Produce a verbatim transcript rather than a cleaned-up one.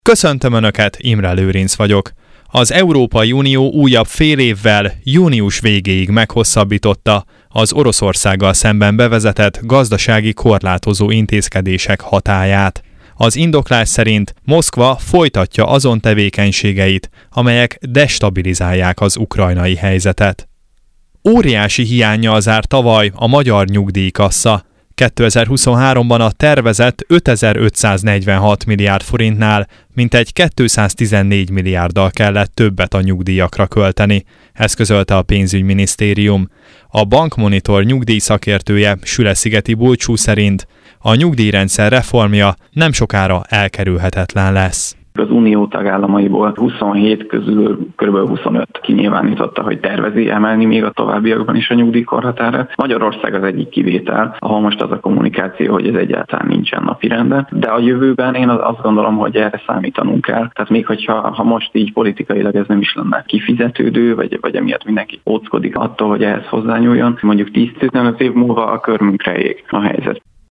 Köszöntöm Önöket, Imre Lőrinc vagyok. Az Európai Unió újabb fél évvel június végéig meghosszabbította az Oroszországgal szemben bevezetett gazdasági korlátozó intézkedések hatályát. Az indoklás szerint Moszkva folytatja azon tevékenységeit, amelyek destabilizálják az ukrajnai helyzetet. Óriási hiánnyal zárt tavaly a magyar nyugdíjkassa. kétezer-huszonháromban a tervezett ötezer-ötszáznegyvenhat milliárd forintnál mintegy kétszáztizennégy milliárddal kellett többet a nyugdíjakra költeni, ezt közölte a pénzügyminisztérium. A Bankmonitor nyugdíjszakértője Süleszigeti Bulcsú szerint a nyugdíjrendszer reformja nem sokára elkerülhetetlen lesz. Az unió tagállamaiból huszonhét közül kb. huszonöt kinyilvánította, hogy tervezi emelni még a továbbiakban is a nyugdíjkorhatárat. Magyarország az egyik kivétel, ahol most az a kommunikáció, hogy ez egyáltalán nincsen napirenden, de a jövőben én azt gondolom, hogy erre számítanunk kell. Tehát még hogyha ha most így politikailag ez nem is lenne kifizetődő, vagy, vagy emiatt mindenki óckodik attól, hogy ehhez hozzányúljon, mondjuk tíz-tizenöt év múlva a körmünkre ég a helyzet.